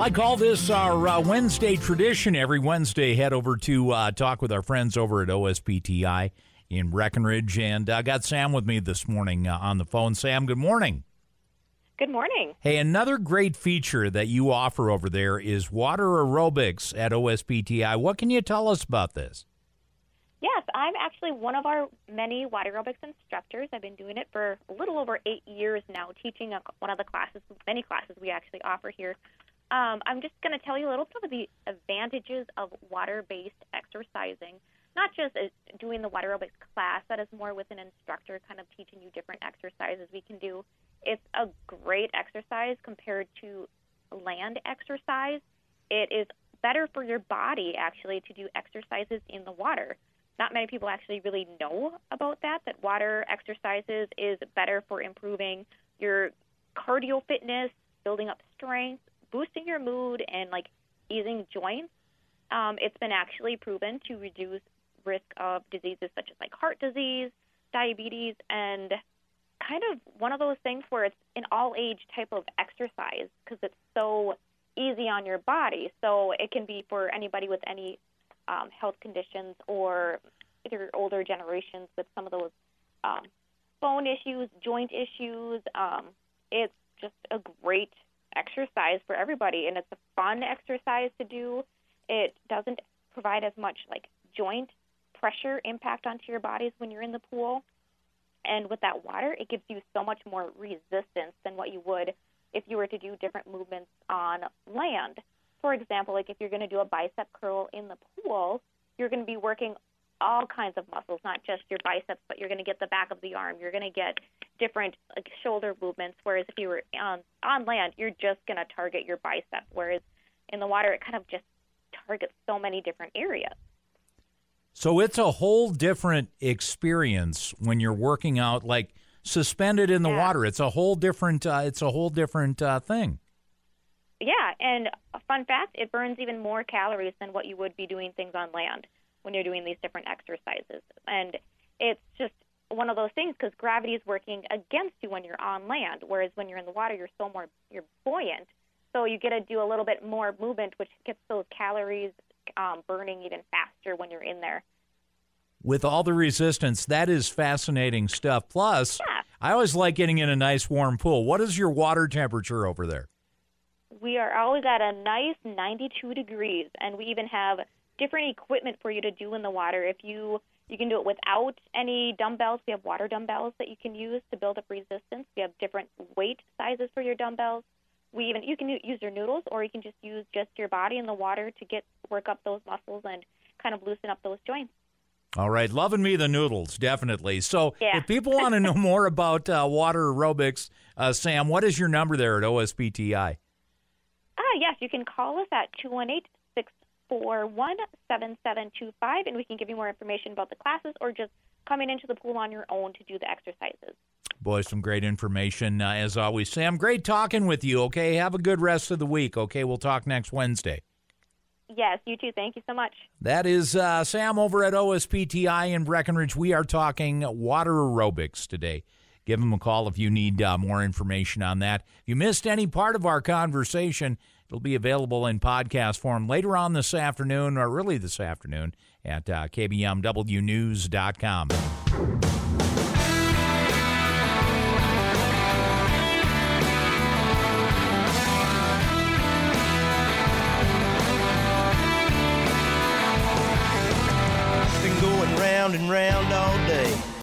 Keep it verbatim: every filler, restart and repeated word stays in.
I call this our uh, Wednesday tradition. Every Wednesday, head over to uh, talk with our friends over at O S P T I in Breckenridge. And I uh, got Sam with me this morning uh, on the phone. Sam, good morning. Good morning. Hey, another great feature that you offer over there is water aerobics at O S P T I. What can you tell us about this? Yes, I'm actually one of our many water aerobics instructors. I've been doing it for a little over eight years now, teaching a, one of the classes, many classes we actually offer here. Um, I'm just going to tell you a little bit of the advantages of water-based exercising, not just uh, doing the water aerobics class. That is more with an instructor kind of teaching you different exercises we can do. It's a great exercise compared to land exercise. It is better for your body, actually, to do exercises in the water. Not many people actually really know about that, that water exercises is better for improving your cardio fitness, building up strength, boosting your mood, and like easing joints. Um, it's been actually proven to reduce risk of diseases such as like heart disease, diabetes, and kind of one of those things where it's an all-age type of exercise because it's so easy on your body. So it can be for anybody with any um, health conditions or either older generations with some of those um, bone issues, joint issues. Um, it's just a great exercise for everybody, and it's a fun exercise to do. It doesn't provide as much like joint pressure impact onto your bodies when you're in the pool. And with that water, it gives you so much more resistance than what you would if you were to do different movements on land. For example, like if you're going to do a bicep curl in the pool, you're going to be working all kinds of muscles, not just your biceps, but you're going to get the back of the arm. You're going to get different like shoulder movements, whereas if you were on, on land, you're just going to target your bicep, whereas in the water, it kind of just targets so many different areas. So it's a whole different experience when you're working out, like suspended in the yeah. water. It's a whole different. Uh, it's a whole different uh, thing. Yeah, and a fun fact: it burns even more calories than what you would be doing things on land when you're doing these different exercises. And it's just one of those things because gravity is working against you when you're on land, whereas when you're in the water, you're so more you're buoyant. So you get to do a little bit more movement, which gets those calories um, burning even faster when you're in there. With all the resistance, that is fascinating stuff. Plus, yeah. I always like getting in a nice warm pool. What is your water temperature over there? We are always at a nice ninety-two degrees, and we even have different equipment for you to do in the water. If you you can do it without any dumbbells. We have water dumbbells that you can use to build up resistance. We have different weight sizes for your dumbbells. We even you can use your noodles, or you can just use just your body in the water to get work up those muscles and kind of loosen up those joints. All right, loving me the noodles, definitely. So yeah. if people want to know more about uh, water aerobics, uh, Sam, what is your number there at O S P T I? Ah, yes, you can call us at two one eight, six four one, seven seven two five, and we can give you more information about the classes or just coming into the pool on your own to do the exercises. Boy, some great information, uh, as always. Sam, great talking with you, okay? Have a good rest of the week, okay? We'll talk next Wednesday. Yes, you too. Thank you so much. That is uh, Sam over at O S P T I in Breckenridge. We are talking water aerobics today. Give him a call if you need uh, more information on that. If you missed any part of our conversation, it'll be available in podcast form later on this afternoon, or really this afternoon, at uh, K B M W news dot com. Been going round and round all day.